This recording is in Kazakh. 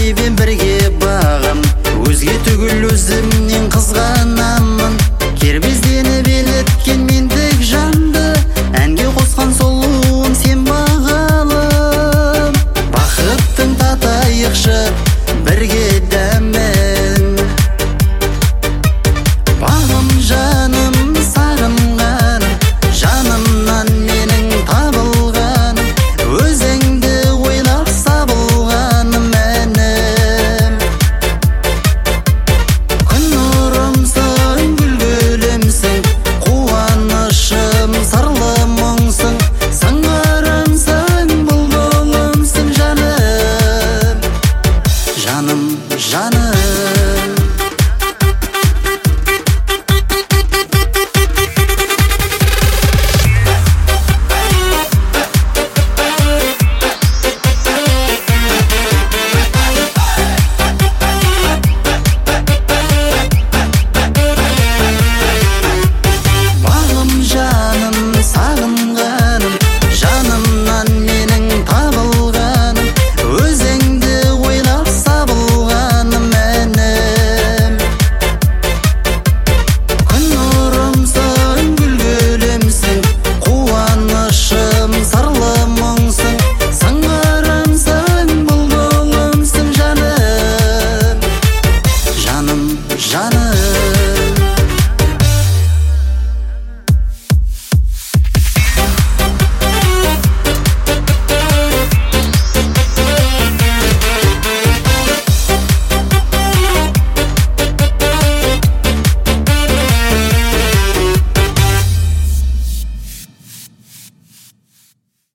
себен бірге бағым, өзге түгіл өзімнен қызғанамын. Кербезденіп елеткен мендік жанды, әнге қосқан сұлуым сен бағалым. Бақыттың татайықшы бірге дәмін, бағым жаным сағынғаным, жанымнан менің табылғаным, өзіңді ойлап сабылғаным әнім. Күн нұрымсың, гүл гүлімсің, қуанышым сырлы мұңсың, сыңарымсың, бұлбұлымсың жаным, жаным, жаным.